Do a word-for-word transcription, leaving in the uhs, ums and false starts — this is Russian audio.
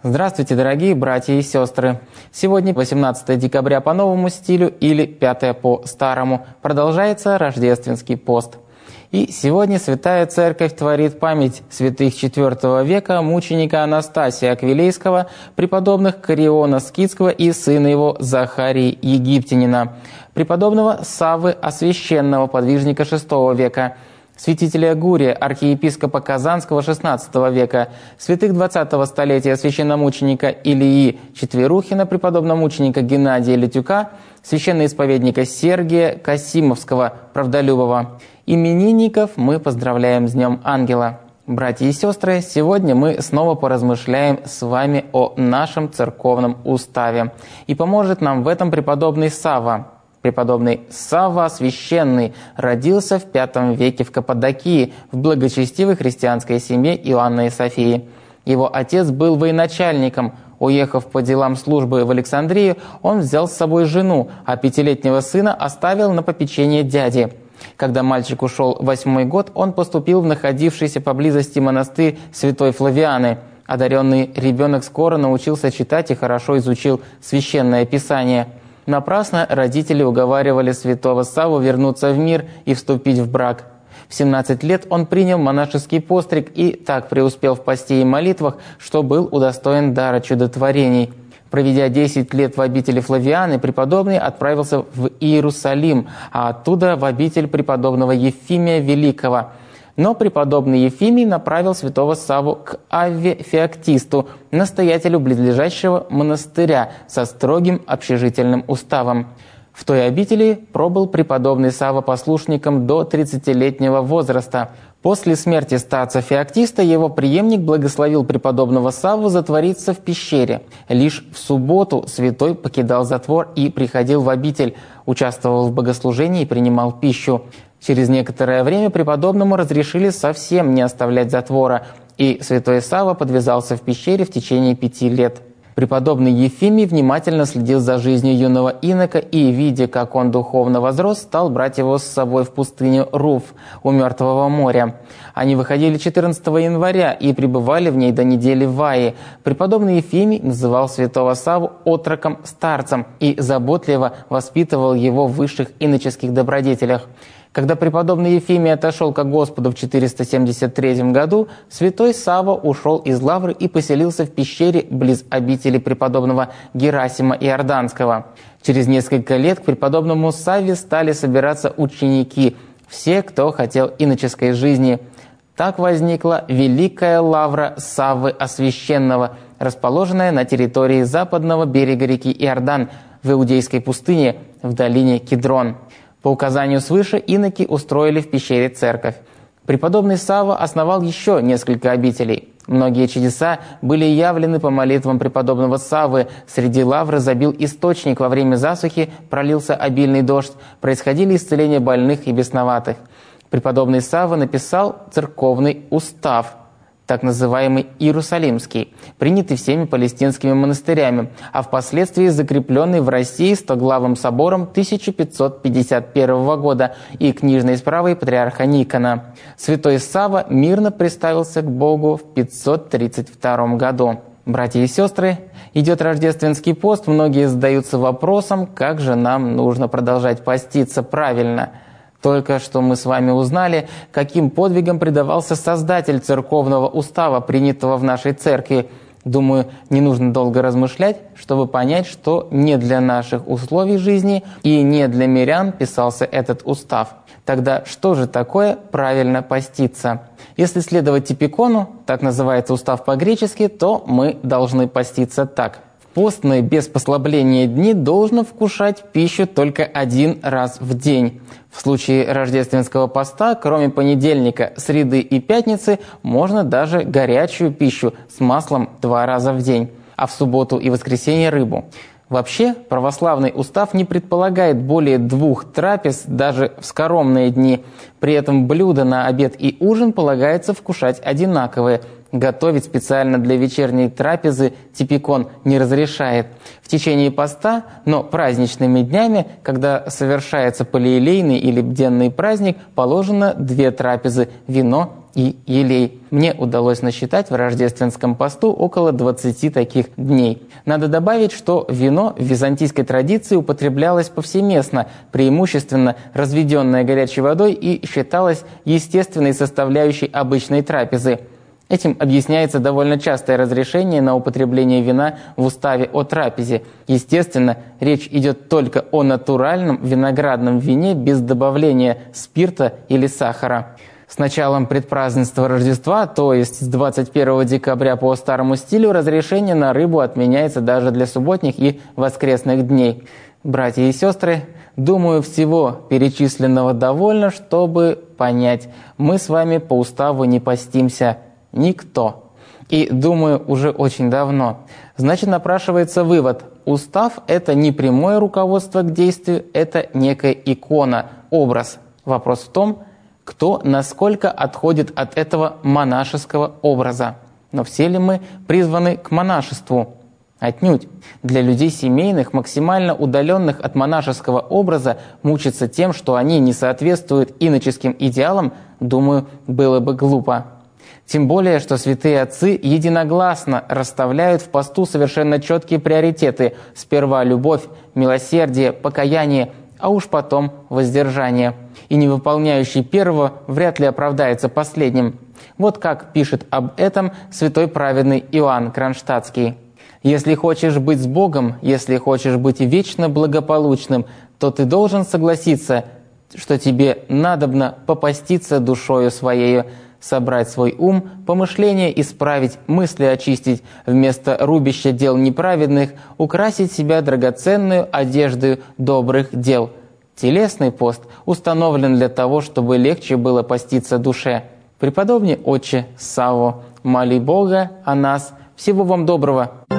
Здравствуйте, дорогие братья и сестры! Сегодня восемнадцатое декабря по новому стилю или пятое по старому. Продолжается рождественский пост. И сегодня Святая Церковь творит память святых четвёртого века мученика Анастасия Аквилейского, преподобных Кариона Скитского и сына его Захарии Египтянина, преподобного Саввы Освященного, подвижника шестого века, святителя Гурия, архиепископа Казанского шестнадцатого века, святых двадцатого столетия священномученика Илии Четверухина, преподобномученика Геннадия Летюка, священноисповедника Сергия Касимовского, правдолюбова. Именинников мы поздравляем с Днем Ангела. Братья и сестры, сегодня мы снова поразмышляем с вами о нашем церковном уставе. И поможет нам в этом преподобный Савва. Преподобный Савва Освященный родился в пятом веке в Каппадокии в благочестивой христианской семье Иоанна и Софии. Его отец был военачальником. Уехав по делам службы в Александрию, он взял с собой жену, а пятилетнего сына оставил на попечение дяди. Когда мальчик ушел в восьмой год, он поступил в находившийся поблизости монастырь святой Флавианы. Одаренный ребенок скоро научился читать и хорошо изучил священное писание. Напрасно родители уговаривали святого Савву вернуться в мир и вступить в брак. В семнадцать лет он принял монашеский постриг и так преуспел в посте и молитвах, что был удостоен дара чудотворений. Проведя десять лет в обители Флавианы, преподобный отправился в Иерусалим, а оттуда в обитель преподобного Ефимия Великого. Но преподобный Ефимий направил святого Савву к Авве Феоктисту, настоятелю близлежащего монастыря со строгим общежительным уставом. В той обители пробыл преподобный Савва послушником до тридцатилетнего возраста. После смерти старца Феоктиста его преемник благословил преподобного Савву затвориться в пещере. Лишь в субботу святой покидал затвор и приходил в обитель, участвовал в богослужении и принимал пищу. Через некоторое время преподобному разрешили совсем не оставлять затвора, и святой Савва подвязался в пещере в течение пяти лет. Преподобный Ефимий внимательно следил за жизнью юного инока и, видя, как он духовно возрос, стал брать его с собой в пустыню Руф у Мертвого моря. Они выходили четырнадцатого января и пребывали в ней до недели Ваи. Преподобный Ефимий называл святого Савву отроком-старцем и заботливо воспитывал его в высших иноческих добродетелях. Когда преподобный Ефимий отошел ко Господу в четыреста семьдесят третьем году, святой Савва ушел из лавры и поселился в пещере близ обители преподобного Герасима Иорданского. Через несколько лет к преподобному Савве стали собираться ученики, все, кто хотел иноческой жизни. Так возникла Великая лавра Саввы Освященного, расположенная на территории западного берега реки Иордан в Иудейской пустыне в долине Кидрон. По указанию свыше иноки устроили в пещере церковь. Преподобный Савва основал еще несколько обителей. Многие чудеса были явлены по молитвам преподобного Саввы. Среди лавры забил источник, во время засухи пролился обильный дождь, происходили исцеления больных и бесноватых. Преподобный Савва написал церковный устав, так называемый Иерусалимский, принятый всеми палестинскими монастырями, а впоследствии закрепленный в России стоглавым собором тысяча пятьсот пятьдесят первого года и книжной справой патриарха Никона. Святой Савва мирно приставился к Богу в пятьсот тридцать втором году. Братья и сестры, идет рождественский пост, многие задаются вопросом, как же нам нужно продолжать поститься правильно. Только что мы с вами узнали, каким подвигам предавался создатель церковного устава, принятого в нашей церкви. Думаю, не нужно долго размышлять, чтобы понять, что не для наших условий жизни и не для мирян писался этот устав. Тогда что же такое правильно поститься? Если следовать типикону, так называется устав по-гречески, то мы должны поститься так. В постные без послабления дни должно вкушать пищу только один раз в день. В случае рождественского поста, кроме понедельника, среды и пятницы, можно даже горячую пищу с маслом два раза в день, а в субботу и воскресенье рыбу. Вообще, православный устав не предполагает более двух трапез даже в скоромные дни. При этом блюда на обед и ужин полагается вкушать одинаковые. Готовить специально для вечерней трапезы типикон не разрешает. В течение поста, но праздничными днями, когда совершается полиелейный или бденный праздник, положено две трапезы – вино и елей. Мне удалось насчитать в рождественском посту около двадцати таких дней. Надо добавить, что вино в византийской традиции употреблялось повсеместно, преимущественно разведенное горячей водой, и считалось естественной составляющей обычной трапезы. Этим объясняется довольно частое разрешение на употребление вина в уставе о трапезе. Естественно, речь идет только о натуральном виноградном вине без добавления спирта или сахара. С началом предпразднества Рождества, то есть с двадцать первого декабря по старому стилю, разрешение на рыбу отменяется даже для субботних и воскресных дней. Братья и сестры, думаю, всего перечисленного довольно, чтобы понять, мы с вами по уставу не постимся. Никто. И, думаю, уже очень давно. Значит, напрашивается вывод. Устав – это не прямое руководство к действию, это некая икона, образ. Вопрос в том, кто насколько отходит от этого монашеского образа. Но все ли мы призваны к монашеству? Отнюдь. Для людей семейных, максимально удаленных от монашеского образа, мучиться тем, что они не соответствуют иноческим идеалам, думаю, было бы глупо. Тем более, что святые отцы единогласно расставляют в посту совершенно четкие приоритеты. Сперва любовь, милосердие, покаяние, а уж потом воздержание. И не выполняющий первого вряд ли оправдается последним. Вот как пишет об этом святой праведный Иоанн Кронштадтский. «Если хочешь быть с Богом, если хочешь быть вечно благополучным, то ты должен согласиться, что тебе надобно попаститься душою своею, собрать свой ум, помышления исправить, мысли очистить, вместо рубища дел неправедных украсить себя драгоценную одеждою добрых дел. Телесный пост установлен для того, чтобы легче было поститься душе. Преподобный отче Савво, моли Бога о нас. Всего вам доброго».